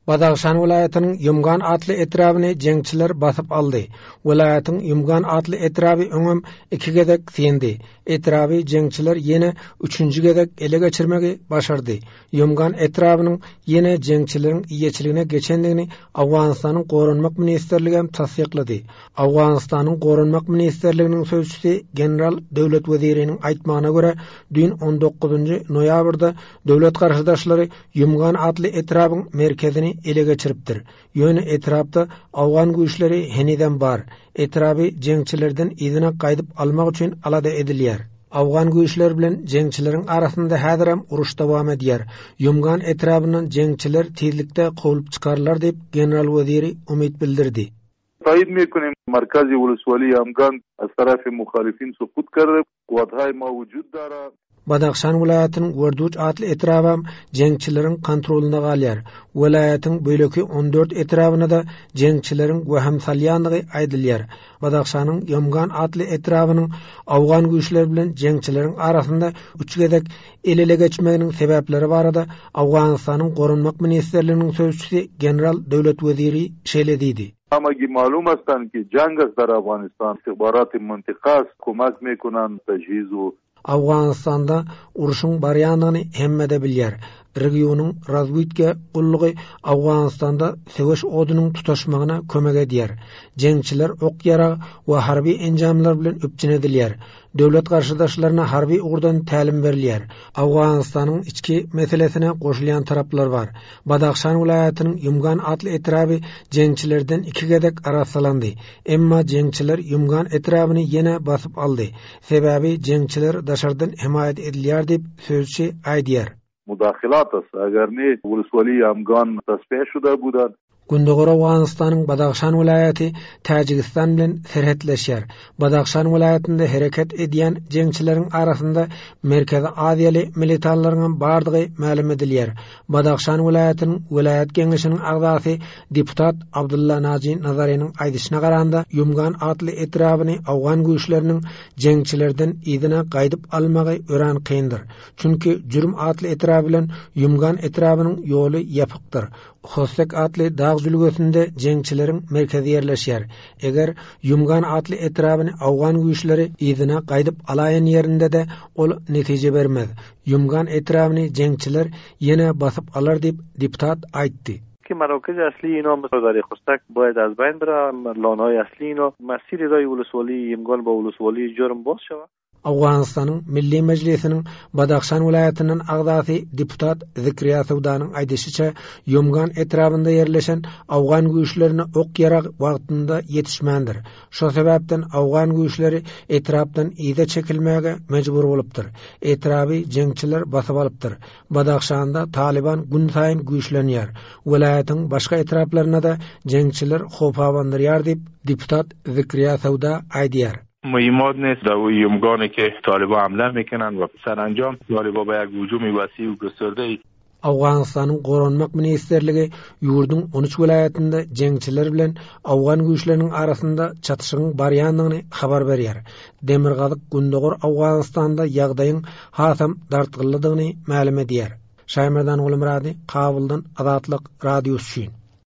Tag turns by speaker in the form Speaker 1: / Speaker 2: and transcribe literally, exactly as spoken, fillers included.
Speaker 1: Badakhshan vilayetining Yumgan atlı etrabını jengçiler basıp aldı. Vilayetin Yumgan atlı etrabı öňem iki gedek siendi. Etrabı jengçiler yine üçüncü gedek ele geçirmegi başardı. Yumgan etrabının yine jengçilerin iýeçiligine geçendigini Awganistanyň Gorunmak Ministerligi hem tasdiqlady. Awganistanyň Gorunmak Ministerliginiň sözçüsi General Döwlet Weziriniň aýtmagyna görä, dün on dokuzuncu noýabrda döwlet garşydaşlary Yumgan atlı etrabyň merkezini ele geçiripdir. Ýöne etrapda Awgan güýçleri heniden bar. Etrapy jengçilerden izine gaýdyp almak üçin alada edilýär. Awgan güýçler bilen jengçileriň arasynda häzir hem uruş dowam edýär. Yumgan etrabyndan jengçiler tezlikde gowulyp çykarlar dep General Weziri umid bildirdi.
Speaker 2: تایید میکنیم مرکز ولسوالی یمگان از طرف مخالفین سقوط کرده قوت‌های ما وجود دارد.
Speaker 1: Badakhshan vilayetining Werduç atlı etrabam jengçilerin kontrolünde galýar. Vilayetin böleki on dört etrabyna da jengçilerin weham salýanlygy aýdylýar. Badakhshanyň Yumgan atlı etrabynyň Awgan güýçler bilen jengçilerin arasynda üç gedek elele geçmeginiň sebäpleri barada Awganistanyň Gorunmak Ministerliginiň sözçüsi General Döwlet Weziri şeýledidi.
Speaker 2: Ama ki malum astan ki jang az dar Afganistan istihbarat mantiqas komak mekunan tajhizu
Speaker 1: Awganistanda uruşun barýanyny hemme de bilýär. Regionyň razwitke gullugy Awganistanda seweş odunyň tutaşmagyna kömek edýär. Jengçiler ok yara we harby enjamlar bilen öpçünedilýär. Döwlet garşydaşlaryna harby ugurdan tälim berilýär. Awganistanyň içki meselesine goşulýan taraplar bar. Badakhshan vilayetiniň Yumgan atly etraby jengçilerden iki gedek arasalandy. Emma jengçiler Yumgan etrabyny ýene basyp aldy. Sebäbi jengçiler daşardan himayet edilýär dep sözçi aýdýar.
Speaker 2: Mudahilat as agar ne Wolswali Yamgan tasfiye şuda budan.
Speaker 1: Gündegor Awganistanyň Badakhshan vilayeti Täjikistan bilen serhetleşýär. Badakhshan vilayetinde hereket edýän jengçileriň arasynda Merkezi Aziýaly militanlaryň bardygy ma'lum edilýär. Badakhshan vilayetiniň vilayet geňeşiniň agzasy deputat Abdulla Naji Nazarynyň aýdyşyna garanda Yumgan atly etrabyny Awgan güýçleriniň jengçilerden izine gaýdyp almagy ören kyndyr. Çünki jürm atly etraby bilen Yumgan etrabynyň ýoly ýapykdyr. Hosek atly dağ zülgösünde jengçilerin merkezi yerleşýär. Eger Yumgan atly etrabyny Awgan güýçleri izine gaýdyp alaýan ýerinde de ol netije bermez. Yumgan etrabyny jengçiler ýene basyp alar dep deputat aýtdy.
Speaker 3: که مراکز اصلی اینا مثل خستک باید از بین بره، لانه‌های اصلی اینا مسیر رای ولسوالی یمگان با ولسوالی جرم باز شود.
Speaker 1: Awganistanyň Milli Mejlisiniň Badakhshan vilayetinden agzasy deputat Zikriya Sowdanyň aýdyşyça Yumgan etrabynda yerleşen Awgan güýçlerine ok ýarak wagtynda ýetişmändir. Şo sebäpden Awgan güýçleri etrapdan ýyda çekilmäge mejbur bolupdyr. Etraby jengçiler basyp alypdyr. Badakhshanda Taliban gün saýyn güýçlenýär. Vilayetiň başga etraplaryna da jengçiler hopawandyrýar dep deputat Zikriya Sowda aýdýar.
Speaker 4: مهمات نیست در یمگانی که طالبان حمله میکنن و سرانجام طالبان با یک هجوم وسیع و گسترده
Speaker 1: Awganistanyň Gorunmak Ministerligi ýurdun on üç vilayetinde jengçiler bilen Awgan güýçleriniň arasynda çatışygyň barýanlygyny habar berýär. Demirgazyk Gündegor Awganistanda ýagdaýyň hasam dartgyllygyny ma'lum edýär. Şaýmerdan Ulumrady, Kabuldan Azatlyk radiosu.